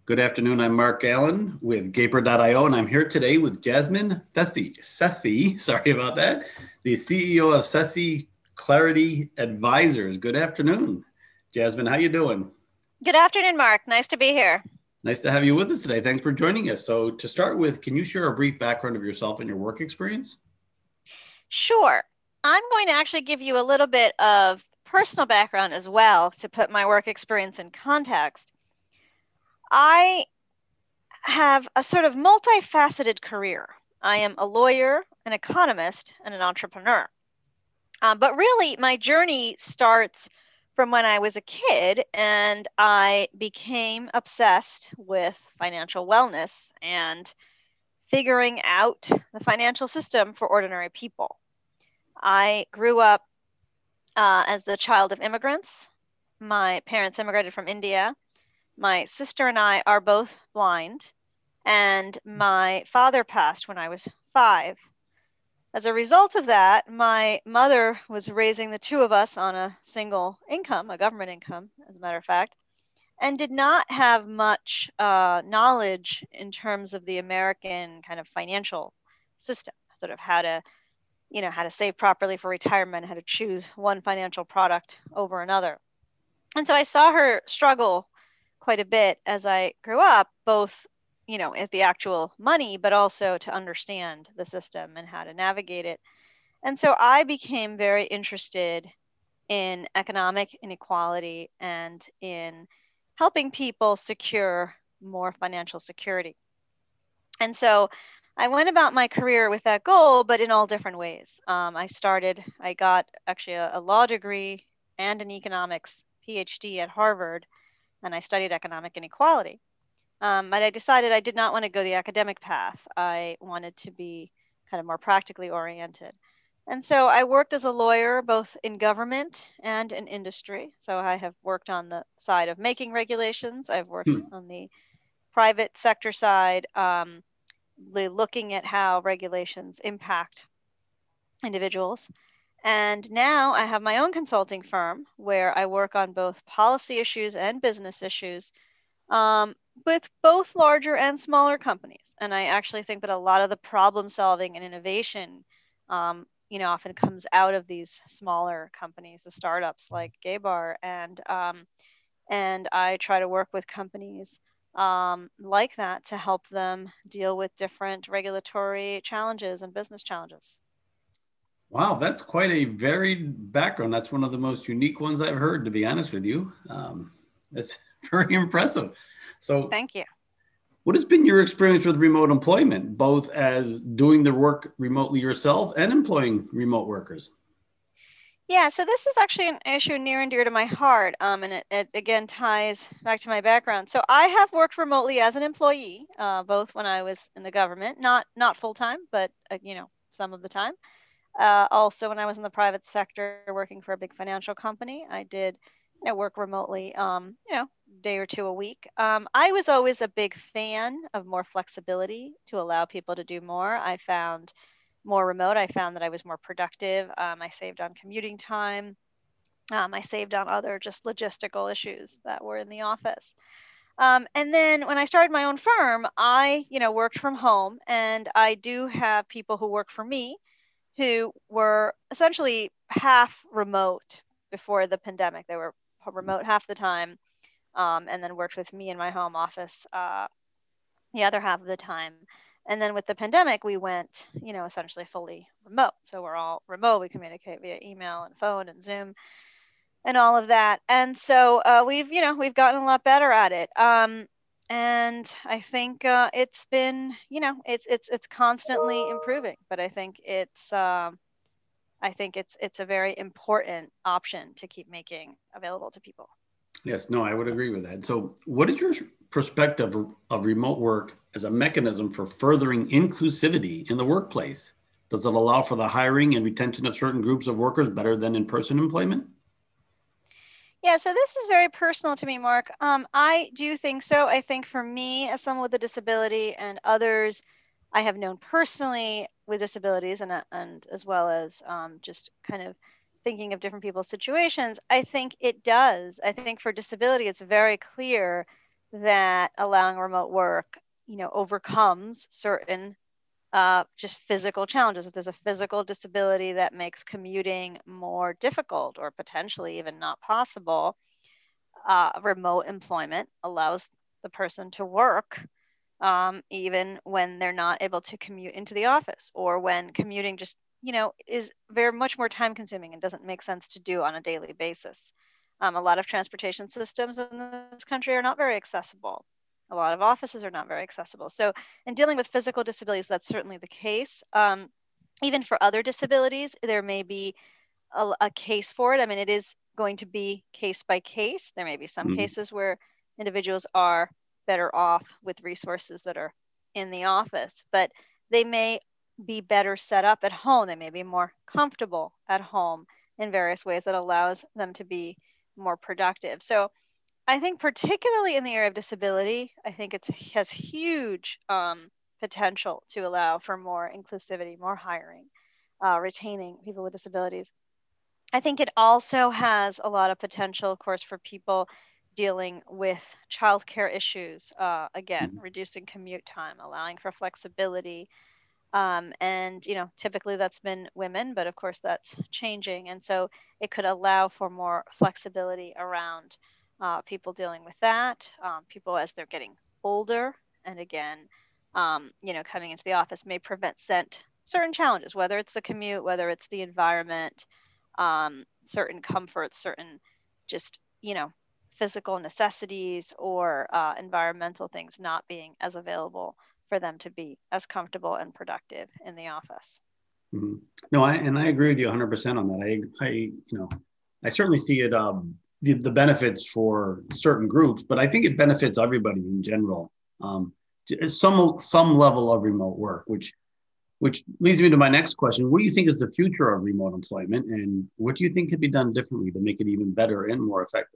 Good afternoon. I'm Mark Allen with Gaper.io, and I'm here today with Jasmine Sethi, sorry about that, the CEO of Sethi Clarity Advisors. Good afternoon, Jasmine. How you doing? Good afternoon, Mark. Nice to be here. Nice to have you with us today. Thanks for joining us. So, to start with, can you share a brief background of yourself and your work experience? Sure. I'm going to actually give you a little bit of personal background as well to put my work experience in context. I have a sort of multifaceted career. I am a lawyer, an economist, and an entrepreneur. But really, my journey starts from when I was a kid and I became obsessed with financial wellness and figuring out the financial system for ordinary people. I grew up as the child of immigrants. My parents immigrated from India. My sister and I are both blind, and my father passed when I was 5. As a result of that, my mother was raising the two of us on a single income, a government income, as a matter of fact, and did not have much knowledge in terms of the American kind of financial system, sort of how to save properly for retirement, how to choose one financial product over another. And so I saw her struggle quite a bit as I grew up, both, at the actual money, but also to understand the system and how to navigate it. And so I became very interested in economic inequality and in helping people secure more financial security. And so I went about my career with that goal, but in all different ways. I got actually a law degree and an economics PhD at Harvard, and I studied economic inequality. But I decided I did not want to go the academic path. I wanted to be kind of more practically oriented. And so I worked as a lawyer, both in government and in industry. So I have worked on the side of making regulations. I've worked Hmm. on the private sector side, looking at how regulations impact individuals. And now I have my own consulting firm where I work on both policy issues and business issues um, with both larger and smaller companies. And I actually think that a lot of the problem solving and innovation, often comes out of these smaller companies, the startups like Gaybar, and I try to work with companies like that to help them deal with different regulatory challenges and business challenges. Wow, that's quite a varied background. That's one of the most unique ones I've heard, to be honest with you. It's very impressive. So, Thank you. what has been your experience with remote employment, both as doing the work remotely yourself and employing remote workers? Yeah, so this is actually an issue near and dear to my heart, and it again ties back to my background. So I have worked remotely as an employee, both when I was in the government, not full time, but some of the time. Also, when I was in the private sector working for a big financial company, I did, work remotely, day or two a week. I was always a big fan of more flexibility to allow people to do more. I found more remote, I found that I was more productive. I saved on commuting time. I saved on other just logistical issues that were in the office. And then when I started my own firm, I, worked from home, and I do have people who work for me who were essentially half remote before the pandemic. They were remote half the time, and then worked with me in my home office the other half of the time. And then with the pandemic, we went, essentially fully remote. So we're all remote. We communicate via email and phone and Zoom and all of that. And so we've gotten a lot better at it. And I think it's been, it's constantly improving. But I think it's a very important option to keep making available to people. Yes, no, I would agree with that. So, what is your perspective of remote work as a mechanism for furthering inclusivity in the workplace? Does it allow for the hiring and retention of certain groups of workers better than in person employment? Yeah, so this is very personal to me, Mark. I do think so. I think for me, as someone with a disability, and others I have known personally with disabilities, and as well as just kind of thinking of different people's situations, I think it does. I think for disability, it's very clear that allowing remote work, overcomes certain just physical challenges. If there's a physical disability that makes commuting more difficult or potentially even not possible, remote employment allows the person to work even when they're not able to commute into the office, or when commuting just, is very much more time consuming and doesn't make sense to do on a daily basis. A lot of transportation systems in this country are not very accessible. A lot of offices are not very accessible. So in dealing with physical disabilities, that's certainly the case. Even for other disabilities, there may be a case for it. I mean, it is going to be case by case. There may be some cases where individuals are better off with resources that are in the office, but they may be better set up at home. They may be more comfortable at home in various ways that allows them to be more productive. So I think particularly in the area of disability, I think it has huge potential to allow for more inclusivity, more hiring, retaining people with disabilities. I think it also has a lot of potential, of course, for people dealing with childcare issues. Again, reducing commute time, allowing for flexibility. And, typically that's been women, but of course that's changing. And so it could allow for more flexibility around people dealing with that, people as they're getting older. And again, coming into the office may prevent certain challenges, whether it's the commute, whether it's the environment, certain comforts, certain just, physical necessities or environmental things not being as available for them to be as comfortable and productive in the office. Mm-hmm. No, I agree with you 100% on that. I certainly see it, the benefits for certain groups, but I think it benefits everybody in general. Some level of remote work, which leads me to my next question. What do you think is the future of remote employment, and what do you think could be done differently to make it even better and more effective?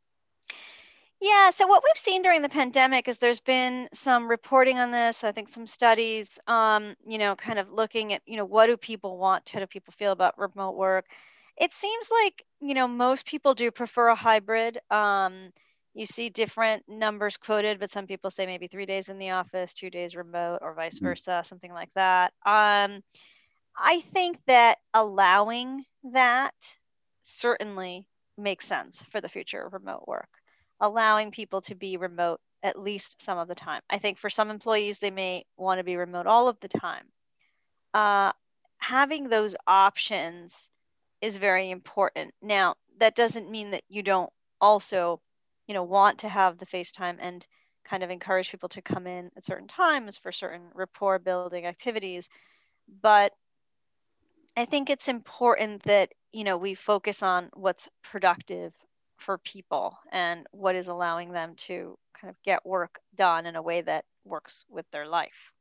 Yeah, so what we've seen during the pandemic is there's been some reporting on this, I think some studies, kind of looking at, what do people want? How do people feel about remote work? It seems like, most people do prefer a hybrid. You see different numbers quoted, but some people say maybe 3 days in the office, 2 days remote, or vice versa, something like that. I think that allowing that certainly makes sense for the future of remote work, allowing people to be remote at least some of the time. I think for some employees, they may want to be remote all of the time. Having those options is very important. Now, that doesn't mean that you don't also, want to have the FaceTime and kind of encourage people to come in at certain times for certain rapport building activities. But I think it's important that, we focus on what's productive for people and what is allowing them to kind of get work done in a way that works with their life.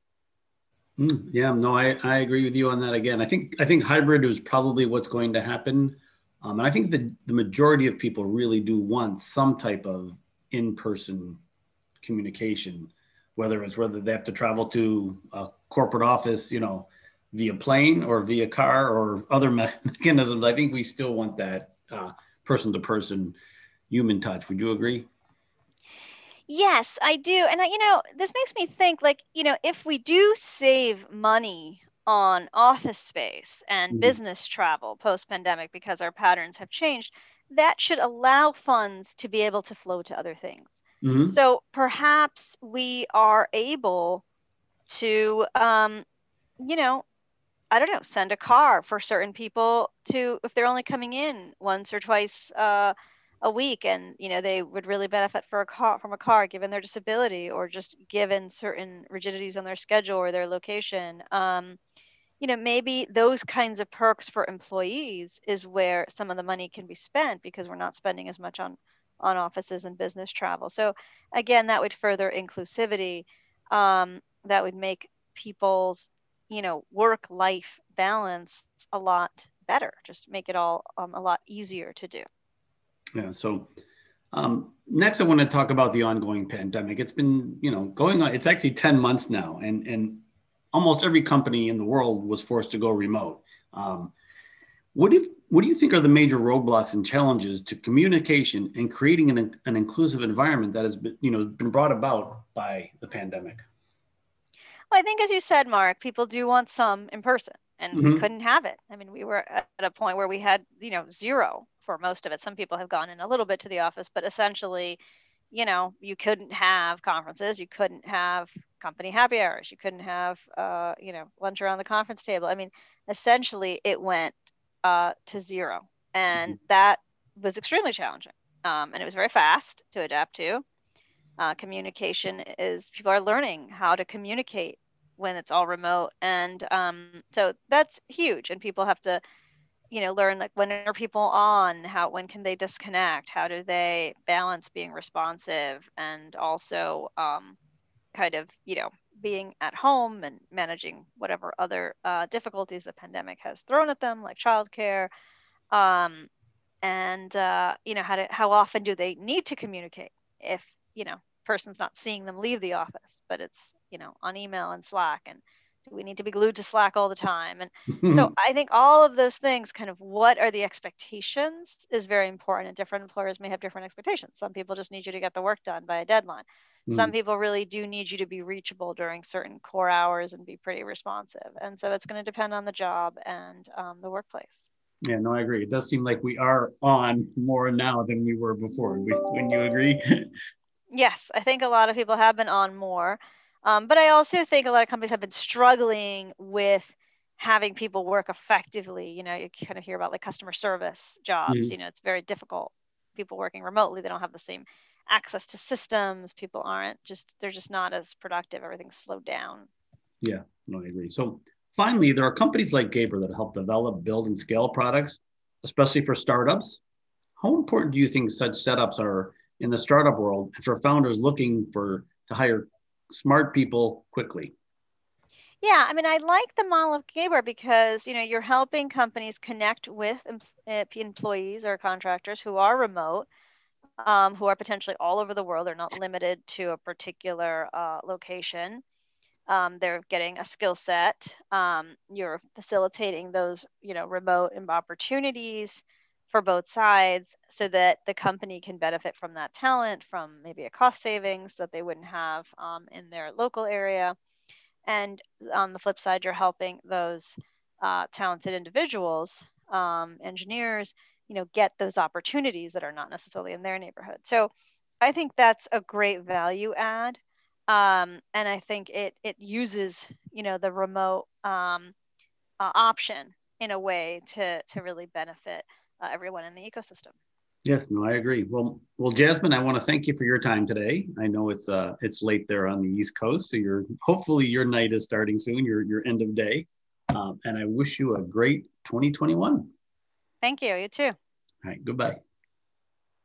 Yeah, no, I agree with you on that. Again, I think hybrid is probably what's going to happen. And I think the majority of people really do want some type of in-person communication, whether they have to travel to a corporate office, via plane or via car or other mechanisms. I think we still want that person-to-person human touch. Would you agree? Yes, I do. And, this makes me think like, if we do save money on office space and business travel post-pandemic because our patterns have changed, that should allow funds to be able to flow to other things. So perhaps we are able to, I don't know, send a car for certain people if they're only coming in once or twice a week, and they would really benefit from a car given their disability or just given certain rigidities on their schedule or their location. Maybe those kinds of perks for employees is where some of the money can be spent, because we're not spending as much on offices and business travel. So again, that would further inclusivity. That would make people's work-life balance a lot better, just make it all a lot easier to do. Yeah. So next, I want to talk about the ongoing pandemic. It's been, going on. It's actually 10 months now, and almost every company in the world was forced to go remote. What do you think are the major roadblocks and challenges to communication and creating an inclusive environment that has been brought about by the pandemic? Well, I think, as you said, Mark, people do want some in person, and we Mm-hmm. couldn't have it. I mean, we were at a point where we had, zero for most of it. Some people have gone in a little bit to the office, but essentially, you couldn't have conferences, you couldn't have company happy hours, you couldn't have, lunch around the conference table. I mean, essentially, it went to zero, and that was extremely challenging. And it was very fast to adapt to. Communication is, people are learning how to communicate when it's all remote, and so that's huge. And people have to, learn, like, when are people on, when can they disconnect, how do they balance being responsive and also kind of, being at home and managing whatever other difficulties the pandemic has thrown at them, like childcare. um, and how often do they need to communicate if, person's not seeing them leave the office, but it's, on email and Slack, and do we need to be glued to Slack all the time? And so I think all of those things, kind of, what are the expectations, is very important, and different employers may have different expectations. Some people just need you to get the work done by a deadline. Some people really do need you to be reachable during certain core hours and be pretty responsive, and so it's going to depend on the job and the workplace. Yeah, no, I agree. It does seem like we are on more now than we were before. Wouldn't you agree? Yes, I think a lot of people have been on more. But I also think a lot of companies have been struggling with having people work effectively. You kind of hear about, like, customer service jobs. Mhm. It's very difficult. People working remotely, they don't have the same access to systems. People they're just not as productive. Everything's slowed down. Yeah, no, I agree. So finally, there are companies like Gaber that help develop, build, and scale products, especially for startups. How important do you think such setups are in the startup world and for founders looking to hire smart people quickly? Yeah, I mean, I like the model of Gaber because, you're helping companies connect with employees or contractors who are remote, who are potentially all over the world. They're not limited to a particular location. They're getting a skill set. You're facilitating those, remote opportunities for both sides, so that the company can benefit from that talent, from maybe a cost savings that they wouldn't have in their local area. And on the flip side, you're helping those talented individuals, engineers, get those opportunities that are not necessarily in their neighborhood. So I think that's a great value add. And I think it uses, the remote option in a way to really benefit everyone in the ecosystem. Yes, no, I agree. Well, Jasmine, I want to thank you for your time today. I know it's late there on the East Coast, so hopefully your night is starting soon, your end of day, and I wish you a great 2021. Thank you. You too. All right, goodbye.